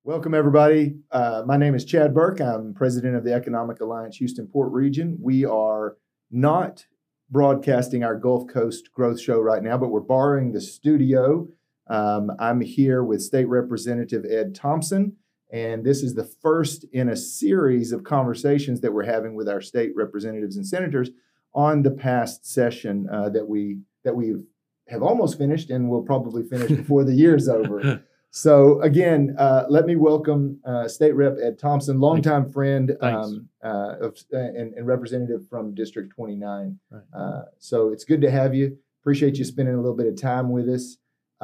Welcome, everybody. My name is Chad Burke. I'm president of the Economic Alliance Houston Port Region. We are not broadcasting our Gulf Coast Growth Show right now, but we're borrowing the studio. I'm here with State Representative Ed Thompson, and this is the first in a series of conversations that we're having with our state representatives and senators on the past session that we have almost finished and will probably finish before the year's over. So again, let me welcome State Rep Ed Thompson, longtime friend and representative from District 29. Right. So it's good to have you. Appreciate you spending a little bit of time with us.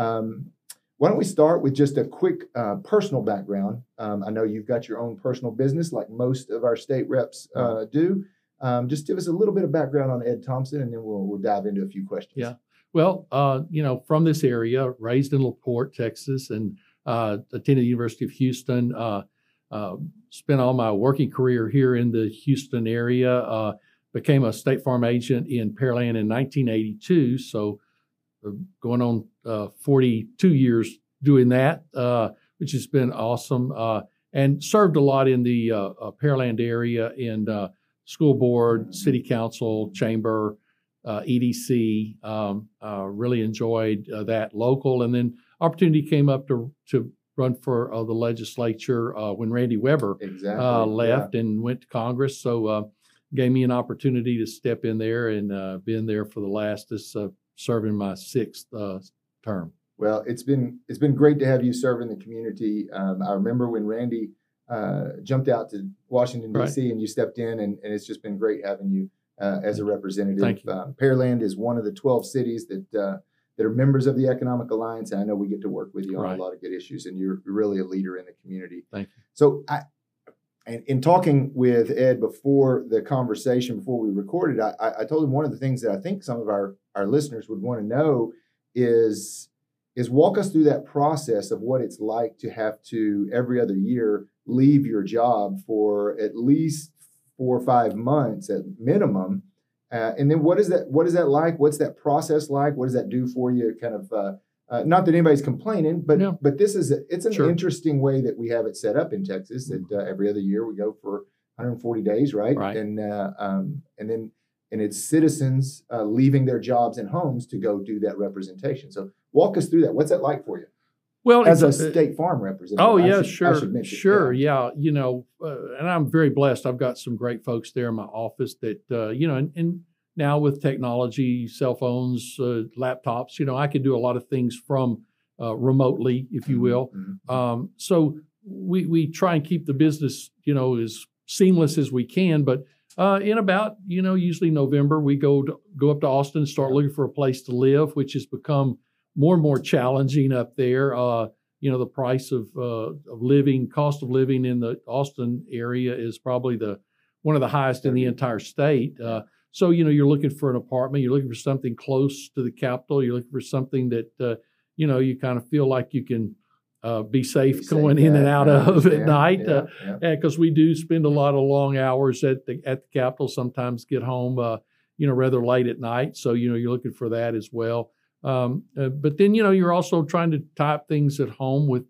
Why don't we start with just a quick personal background? I know you've got your own personal business like most of our state reps do. Just give us a little bit of background on Ed Thompson, and then we'll dive into a few questions. Yeah. Well, from this area, raised in LaPorte, Texas, and attended the University of Houston. Spent all my working career here in the Houston area. Became a State Farm agent in Pearland in 1982. So going on 42 years doing that, which has been awesome. And served a lot in the Pearland area in school board, city council, chamber, EDC. Really enjoyed that local, and then opportunity came up to run for the legislature when Randy Weber left and went to Congress. So gave me an opportunity to step in there and been there for the last serving my sixth term. Well, it's been great to have you serve in the community. I remember when Randy jumped out to Washington, D.C., and you stepped in, and it's just been great having you as a representative. Thank you. Pearland is one of the 12 cities that are members of the Economic Alliance, and I know we get to work with you on a lot of good issues, and you're really a leader in the community. Thank you. So in talking with Ed before the conversation, before we recorded, I told him one of the things that I think some of our listeners would want to know is walk us through that process of what it's like to have to every other year leave your job for at least 4 or 5 months at minimum. And then what is that like? What's that process like? What does that do for you? Kind of, not that anybody's complaining, but this is it's an interesting way that we have it set up in Texas. That every other year we go for 140 days, right? And then it's citizens leaving their jobs and homes to go do that representation. So walk us through that. What's that like for you? Well, as a State Farm representative. Oh, yeah, sure. Yeah. And I'm very blessed. I've got some great folks there in my office that, and now with technology, cell phones, laptops, I could do a lot of things from remotely, if you will. Mm-hmm. So we try and keep the business, as seamless as we can. But in about, usually November, we go up to Austin and start looking for a place to live, which has become more and more challenging up there. The price of living, cost of living in the Austin area is probably one of the highest in the entire state. So, you're looking for an apartment, you're looking for something close to the capital, you're looking for something that, you kind of feel like you can be safe going in and out of at night. Because we do spend a lot of long hours at the Capitol, sometimes get home, rather late at night. So, you're looking for that as well. But then, you're also trying to tie up things at home with,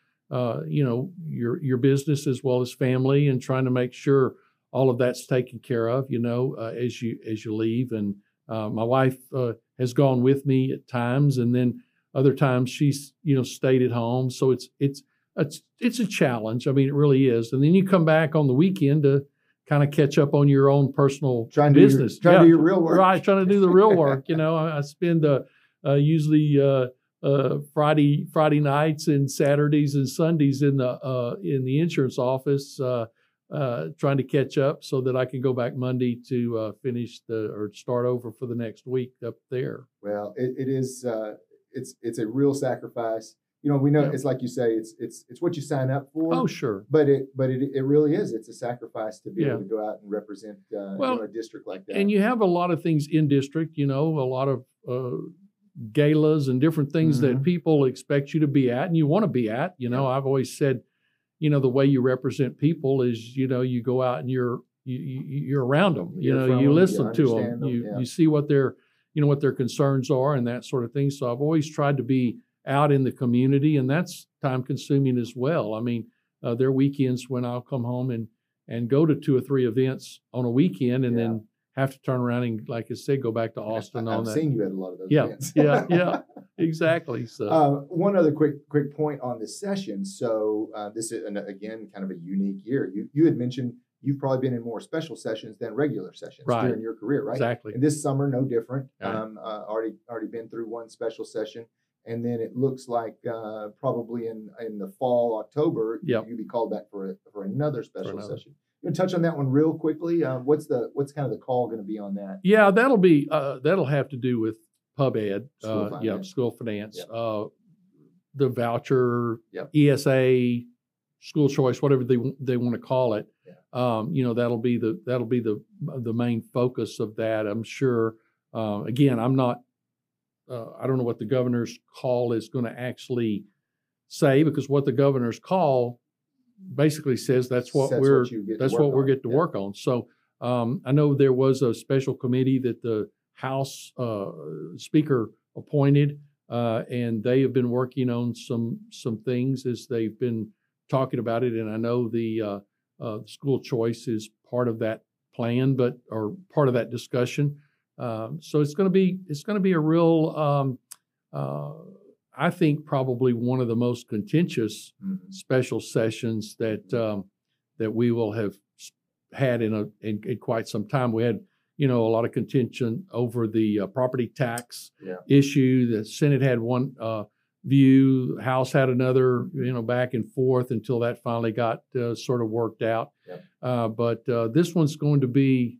your business as well as family, and trying to make sure all of that's taken care of, as you leave. And my wife has gone with me at times, and then other times she's, stayed at home. So it's a challenge. I mean, it really is. And then you come back on the weekend to kind of catch up on your own personal business. Trying to do your real work. Right, trying to do the real work. I spend usually Friday nights and Saturdays and Sundays in the insurance office trying to catch up so that I can go back Monday to finish or start over for the next week up there. Well, it is it's a real sacrifice. We know it's like you say, it's what you sign up for. Oh, sure. But it really is. It's a sacrifice to be able to go out and represent a district like that. And you have a lot of things in district. A lot of galas and different things that people expect you to be at and you want to be at. I've always said, the way you represent people is, you go out and you're around them. You listen to them. You see what their concerns are and that sort of thing. So I've always tried to be out in the community, and that's time consuming as well. I mean, there are weekends when I'll come home and go to 2 or 3 events on a weekend, and then have to turn around and, like I said, go back to Austin on that. I've seen you at a lot of those Yeah, events. yeah, exactly. So one other quick point on this session. So this is, again, kind of a unique year. You had mentioned you've probably been in more special sessions than regular sessions during your career, right? Exactly. And this summer, no different. Right. Already been through one special session. And then it looks like probably in the fall, October, you'll be called back for another special session. You want to touch on that one real quickly? What's kind of the call going to be on that? Yeah, that'll have to do with pub ed, school finance, the voucher, ESA, school choice, whatever they want to call it. That'll be the main focus of that, I'm sure. Again, I don't know what the governor's call is going to actually say, because what the governor's call basically says that's what we're getting to work on. So I know there was a special committee that the House Speaker appointed, and they have been working on some things as they've been talking about it. And I know the school choice is part of that plan, or part of that discussion. So it's going to be a real, I think probably one of the most contentious special sessions that we will have had in quite some time. We had, a lot of contention over the property tax issue. The Senate had one view, the House had another, back and forth until that finally got sort of worked out. But this one's going to be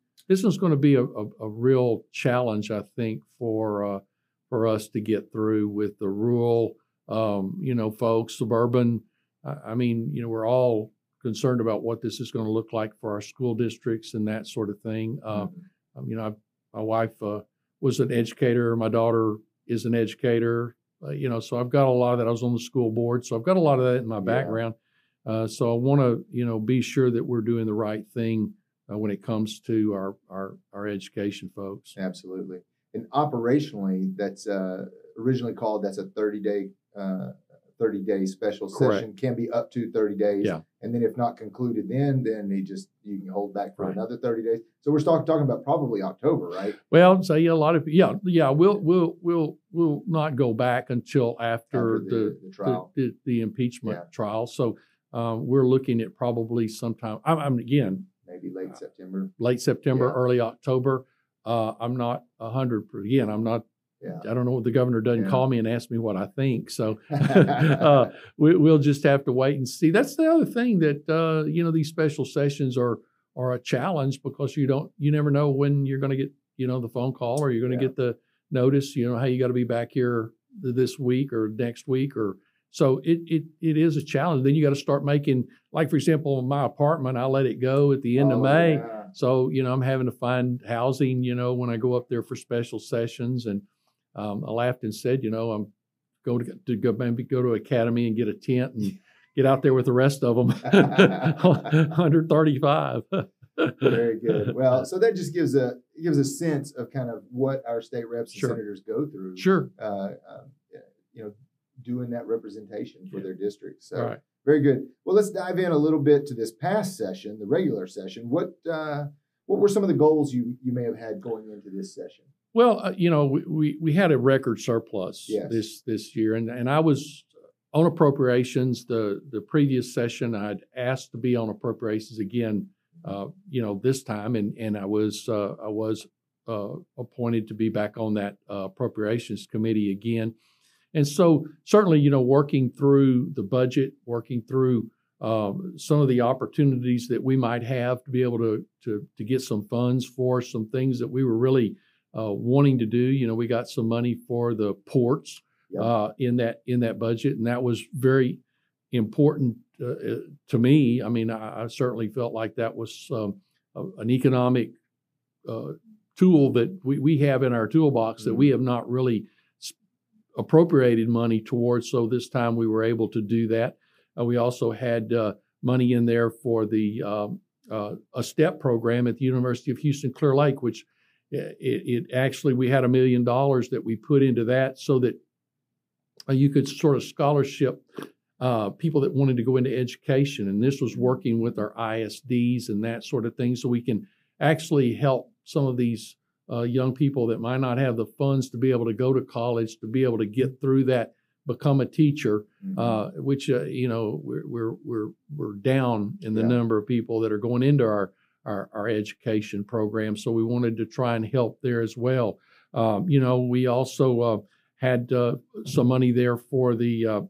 a real challenge, I think, for us to get through with the rural, folks, suburban. We're all concerned about what this is going to look like for our school districts and that sort of thing. My wife was an educator. My daughter is an educator. So I've got a lot of that. I was on the school board, so I've got a lot of that in my background. So I want to, be sure that we're doing the right thing when it comes to our education folks. Absolutely. And operationally, that's originally called, that's a 30-day special session. Can be up to 30 days. Yeah. And then if not concluded then you can hold back for another 30 days. So we're talking about probably October, right? Well, so a lot of we'll not go back until after the trial, the impeachment trial. So we're looking at probably sometime. Again, maybe late September. Late September, early October. I'm not 100%. Again, I'm not. I don't know what the governor doesn't call me and ask me what I think. So we'll just have to wait and see. That's the other thing that these special sessions are a challenge, because you never know when you're going to get the phone call, or you're going to get the notice. Hey, you got to be back here this week or next week, or so it is a challenge. Then you got to start making, like, for example, in my apartment, I let it go at the end of May. Yeah. So, I'm having to find housing, when I go up there for special sessions. And I laughed and said, I'm going to go to Academy and get a tent and get out there with the rest of them. 135. Very good. Well, so that just gives a sense of kind of what our state reps and senators go through. Sure. Doing that representation for their districts. So very good. Well, let's dive in a little bit to this past session, the regular session. What were some of the goals you may have had going into this session? Well, we had a record surplus this year, and I was on appropriations. The previous session, I'd asked to be on appropriations again, this time, and I was appointed to be back on that appropriations committee again. And so certainly, working through the budget, working through some of the opportunities that we might have to be able to get some funds for some things that we were really wanting to do. We got some money for the ports in that budget, and that was very important to me. I certainly felt like that was an economic tool that we have in our toolbox that we have not really appropriated money towards. So this time we were able to do that. We also had money in there for the a STEP program at the University of Houston Clear Lake, which it actually, we had $1 million that we put into that so that you could sort of scholarship people that wanted to go into education. And this was working with our ISDs and that sort of thing, so we can actually help some of these young people that might not have the funds to be able to go to college, to be able to get through that, become a teacher, which we're down in the number of people that are going into our education program. So we wanted to try and help there as well. We also had some money there for the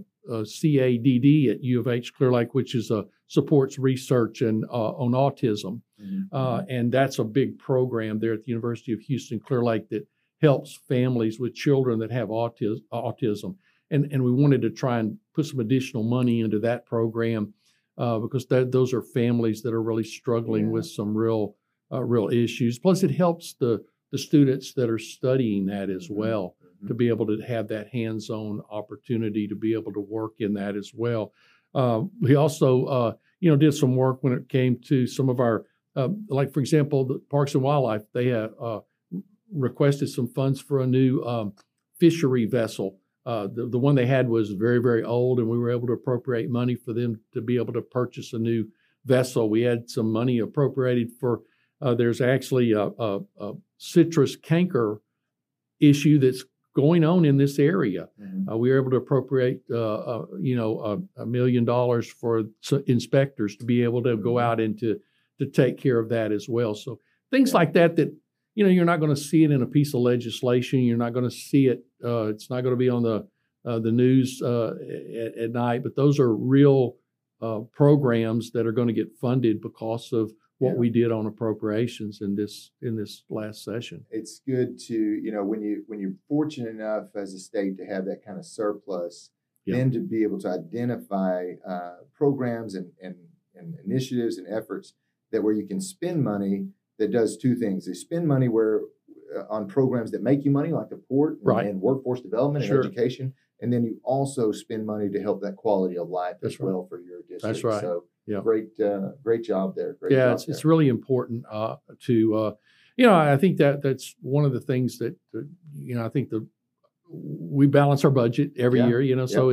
CADD at U of H Clear Lake, which is supports research and on autism. And that's a big program there at the University of Houston Clear Lake that helps families with children that have autism. And we wanted to try and put some additional money into that program because those are families that are really struggling with some real issues. Plus, it helps the students that are studying that as well, to be able to have that hands-on opportunity to be able to work in that as well. We also, did some work when it came to some of our, like for example, the Parks and Wildlife. They requested some funds for a new fishery vessel. The one they had was very, very old, and we were able to appropriate money for them to be able to purchase a new vessel. We had some money appropriated for, there's actually a citrus canker issue that's going on in this area. We were able to appropriate, $1 million for inspectors to be able to go out and to take care of that as well. So things like that, you're not going to see it in a piece of legislation. You're not going to see it. It's not going to be on the news at night. But those are real programs that are going to get funded because of what we did on appropriations in this last session. It's good to, when you're fortunate enough as a state to have that kind of surplus, then to be able to identify programs and initiatives and efforts where you can spend money that does two things. They spend money on programs that make you money, like the port and workforce development and education. And then you also spend money to help that quality of life as well for your district. That's right. So great job there. It's really important to, I think that's one of the things that, I think we balance our budget every year, so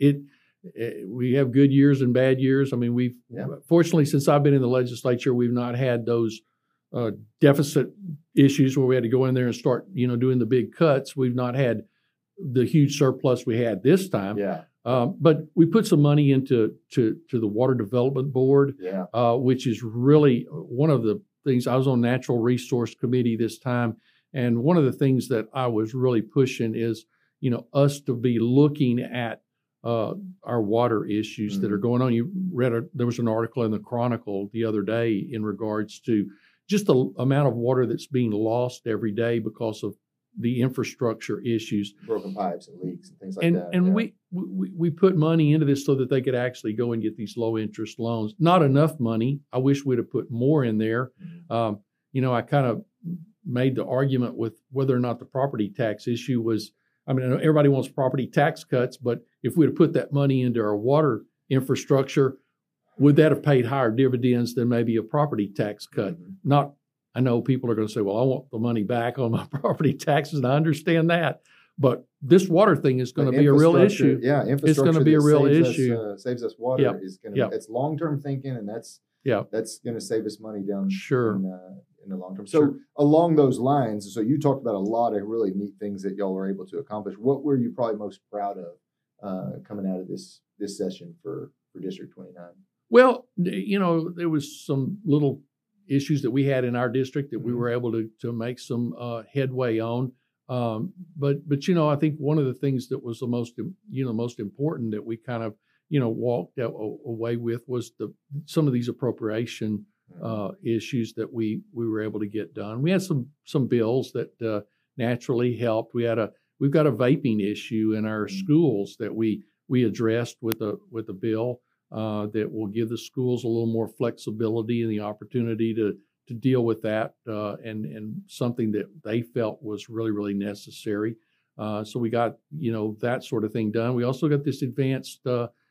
we have good years and bad years. I mean, fortunately, since I've been in the legislature, we've not had those deficit issues where we had to go in there and start, doing the big cuts. We've not had the huge surplus we had this time. But we put some money into the Water Development Board, which is really one of the things. I was on Natural Resource Committee this time, and one of the things that I was really pushing is, us to be looking at our water issues that are going on. You read there was an article in the Chronicle the other day in regards to just the amount of water that's being lost every day because of the infrastructure issues, broken pipes and leaks and things like that. And we put money into this so that they could actually go and get these low interest loans. Not enough money. I wish we'd have put more in there. I kind of made the argument with whether or not the property tax issue was. I mean, everybody wants property tax cuts, but if we'd have put that money into our water infrastructure, would that have paid higher dividends than maybe a property tax cut? I know people are going to say, well, I want the money back on my property taxes, and I understand that. But this water thing is going to be a real issue. Infrastructure. It's going to be a real issue. Saves us water. It's long-term thinking, and that's going to save us money down in the long term. So along those lines, so you talked about a lot of really neat things that y'all were able to accomplish. What were you probably most proud of coming out of this session for District 29? Well, there was some little issues that we had in our district that we were able to make some headway on. But I think one of the things that was the most important that we kind of walked away with was some of these appropriation issues that we were able to get done. We had some bills that naturally helped. We've got a vaping issue in our schools that we addressed with a bill that will give the schools a little more flexibility and the opportunity to deal with that and something that they felt was really, really necessary. So we got that sort of thing done. We also got this advanced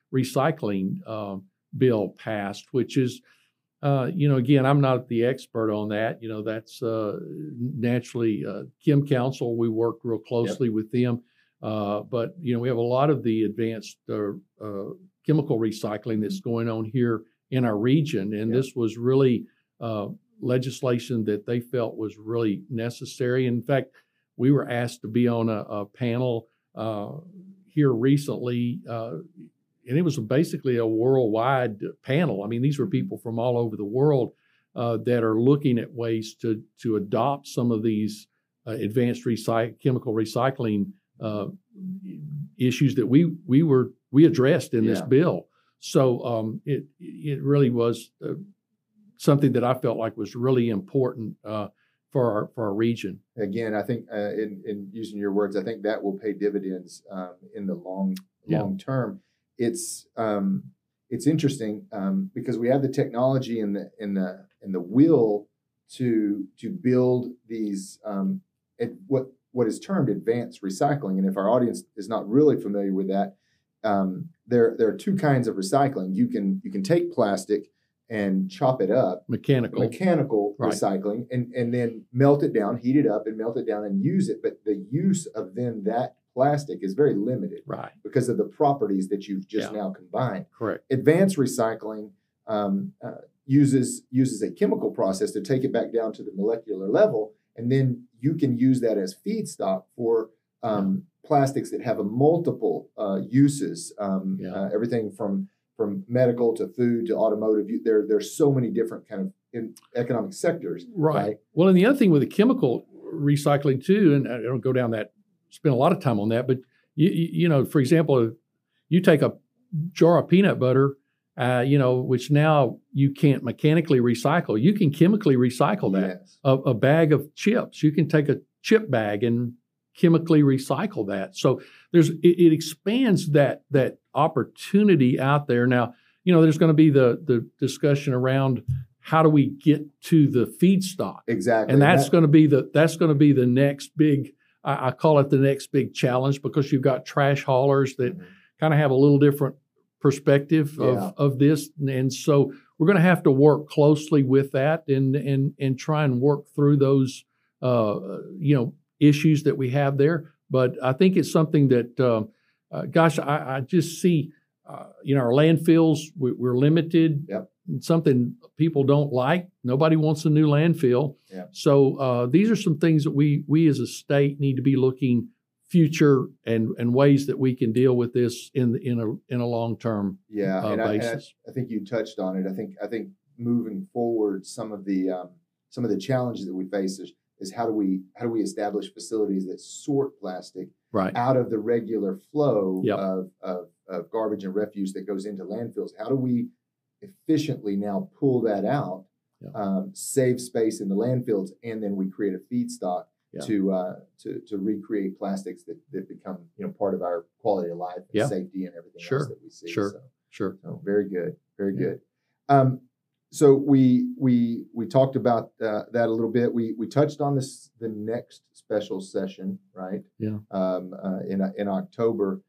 recycling bill passed, which is again, I'm not the expert on that. That's naturally Chem Council. We worked real closely with them. But we have a lot of the advanced chemical recycling that's going on here in our region, and this was really legislation that they felt was really necessary. In fact, we were asked to be on a panel here recently, and it was basically a worldwide panel. I mean, these were people from all over the world that are looking at ways to adopt some of these advanced chemical recycling issues that we addressed in this bill. So it really was something that I felt like was really important for our region. Again, I think in using your words, I think that will pay dividends in the long term. It's interesting because we have the technology and the will to build these what is termed advanced recycling. And if our audience is not really familiar with that, there are two kinds of recycling. You can take plastic and chop it up, mechanical right. recycling, and then melt it down, heat it up, and melt it down and use it. But the use of then that plastic is very limited, right? Because of the properties that you've just now combined. Correct. Advanced recycling uses a chemical process to take it back down to the molecular level, and then you can use that as feedstock for plastics that have a multiple uses. Everything from medical to food to automotive. There's so many different kind of economic sectors. Right. Well, and the other thing with the chemical recycling too, and I don't go down that, spend a lot of time on that, but for example, you take a jar of peanut butter, which now you can't mechanically recycle. You can chemically recycle that. Yes. A bag of chips, you can take a chip bag and chemically recycle that. So it expands that opportunity out there. Now, there's going to be the discussion around how do we get to the feedstock. Exactly. And that's going to be the next big, I call it the next big challenge, because you've got trash haulers that kind of have a little different perspective of this. And so we're going to have to work closely with that and try and work through those, issues that we have there. But I think it's something that, I just see, our landfills, we're limited. Yep. It's something people don't like. Nobody wants a new landfill. Yep. So these are some things that we as a state need to be looking future and ways that we can deal with this in a long-term basis. I think you touched on it. I think moving forward, some of the challenges that we face is how do we establish facilities that sort plastic right. out of the regular flow yep. of garbage and refuse that goes into landfills? How do we efficiently now pull that out, yep. Save space in the landfills, and then we create a feedstock yep. to recreate plastics that become part of our quality of life and yep. safety and everything sure. else that we see. Sure. So very good, very good. So we talked about that a little bit. We touched on the next special session, right? Yeah. In October.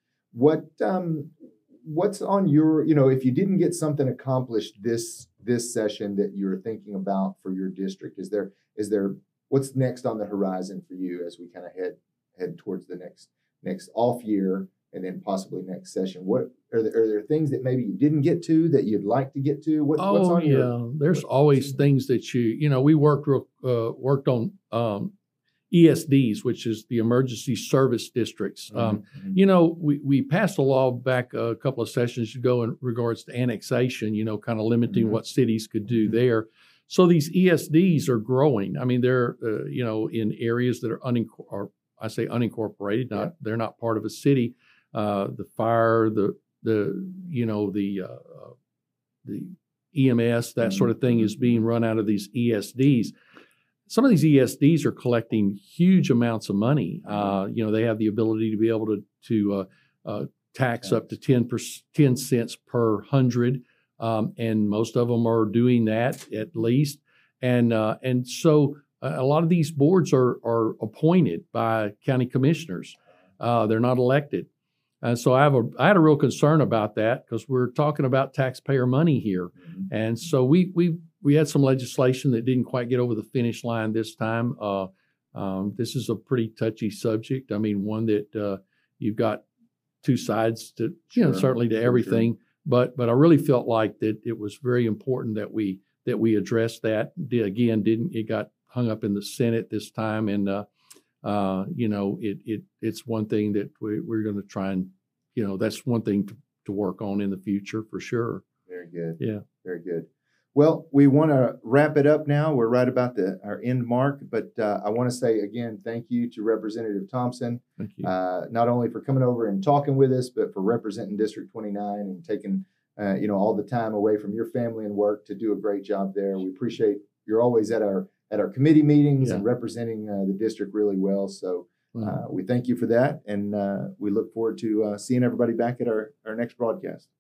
What's on your, if you didn't get something accomplished this session that you're thinking about for your district, is there what's next on the horizon for you as we kind of head towards the next off year and then possibly next session? What are there things that maybe you didn't get to that you'd like to get to? What's on your? There's always things that we worked on ESDs, which is the emergency service districts. We passed a law back a couple of sessions ago in regards to annexation, kind of limiting what cities could do there. So these ESDs are growing. I mean, they're, in areas that are unincorporated, they're not part of a city. The fire, the EMS, that sort of thing is being run out of these ESDs. Some of these ESDs are collecting huge amounts of money. They have the ability to be able to tax up to 10 cents per 100, and most of them are doing that at least. And so a lot of these boards are appointed by county commissioners. They're not elected. And so I had a real concern about that, because we're talking about taxpayer money here. And so we had some legislation that didn't quite get over the finish line this time. This is a pretty touchy subject. I mean, one that you've got two sides to, you know, Sure. certainly to Sure, everything. But I really felt like that it was very important that we addressed that. It got hung up in the Senate this time, and you know, it's one thing that we're going to try and, you know, that's one thing to work on in the future for sure. Very good. Yeah. Very good. Well, we want to wrap it up now. We're right about our end mark, but I want to say again, thank you to Representative Thompson, Thank you. not only for coming over and talking with us, but for representing District 29 and taking, you know, all the time away from your family and work to do a great job there. We appreciate you're always at our committee meetings and representing the district really well. So we thank you for that, and we look forward to seeing everybody back at our next broadcast.